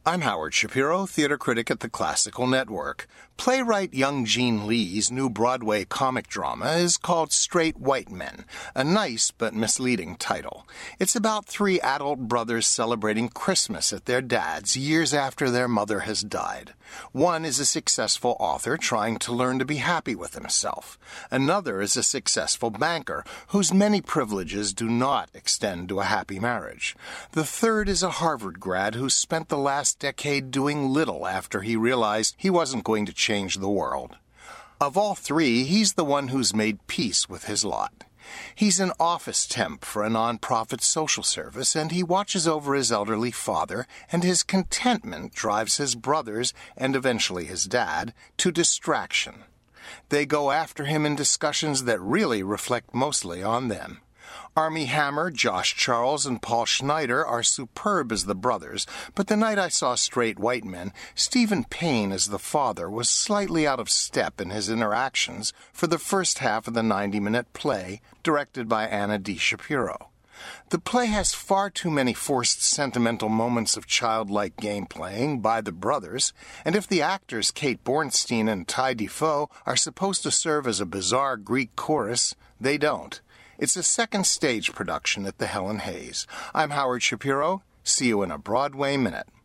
I'm Howard Shapiro, theater critic at the Classical Network. Playwright Young Jean Lee's new Broadway comic drama is called Straight White Men, a nice but misleading title. It's about three adult brothers celebrating Christmas at their dad's years after their mother has died. One is a successful author trying to learn to be happy with himself. Another is a successful banker whose many privileges do not extend to a happy marriage. The third is a Harvard grad who spent the last decade doing little after he realized he wasn't going to change the world. Of all three, he's the one who's made peace with his lot. He's an office temp for a nonprofit social service, and he watches over his elderly father, and his contentment drives his brothers, and eventually his dad, to distraction. They go after him in discussions that really reflect mostly on them. Armie Hammer, Josh Charles, and Paul Schneider are superb as the brothers, but the night I saw Straight White Men, Stephen Payne as the father was slightly out of step in his interactions for the first half of the 90-minute play, directed by Anna D. Shapiro. The play has far too many forced sentimental moments of childlike game-playing by the brothers, and if the actors Kate Bornstein and Ty Defoe are supposed to serve as a bizarre Greek chorus, they don't. It's a second stage production at the Helen Hayes. I'm Howard Shapiro. See you in a Broadway Minute.